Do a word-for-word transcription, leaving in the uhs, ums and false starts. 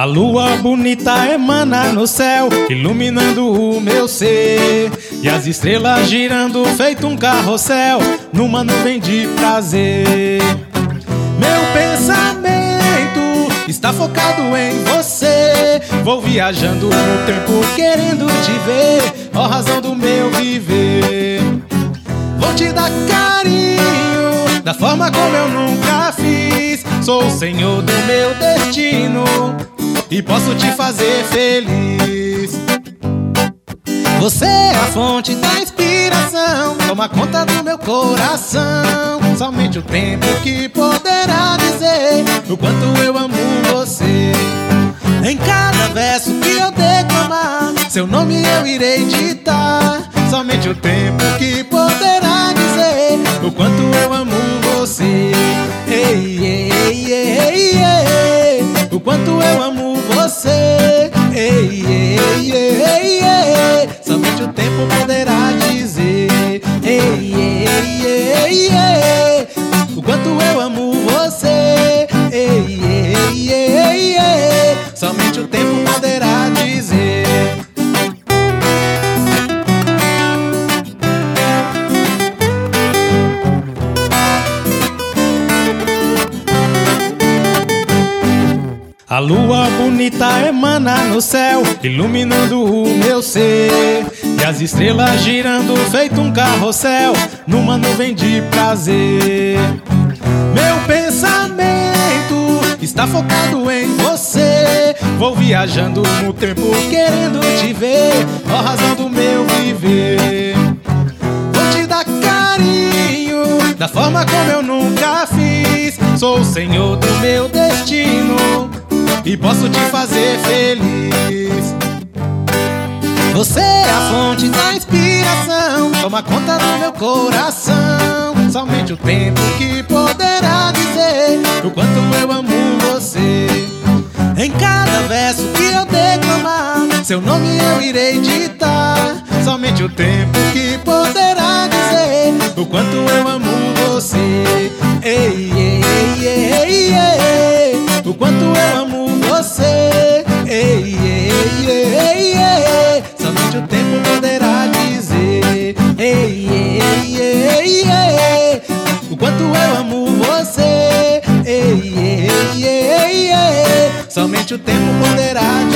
A lua bonita emana no céu, iluminando o meu ser, e as estrelas girando feito um carrossel numa nuvem de prazer. Meu pensamento está focado em você. Vou viajando no tempo querendo te ver, ó razão do meu viver. Vou te dar carinho da forma como eu nunca fiz. Sou o senhor do meu destino e posso te fazer feliz. Você é a fonte da inspiração, toma conta do meu coração. Somente o tempo que poderá dizer o quanto eu amo você. Em cada verso que eu declamar, seu nome eu irei ditar. Somente o tempo que poderá dizer o quanto eu amo você. Ei, ei, ei, ei, o quanto eu amo você. Ei, ei, ei, ei, somente o tempo poderá dizer. Ei, ei, ei, ei, o quanto eu amo você. Ei, ei, ei, ei, somente o tempo poderá dizer. A lua bonita emana no céu, iluminando o meu ser, e as estrelas girando feito um carrossel numa nuvem de prazer. Meu pensamento está focado em você. Vou viajando no tempo querendo te ver, ó razão do meu viver. Vou te dar carinho da forma como eu nunca fiz. Sou o senhor do meu destino e posso te fazer feliz. Você é a fonte da inspiração, toma conta do meu coração. Somente o tempo que poderá dizer o quanto eu amo você. Em cada verso que eu declamar, seu nome eu irei ditar. Somente o tempo que poderá dizer o quanto eu amo você. Ei, ei, ei, ei, o quanto eu amo você. Ei, ei, ei, ei, somente o tempo poderá dizer. Ei, ei, ei, ei, o quanto eu amo você. Ei, ei, ei, ei, somente o tempo poderá dizer.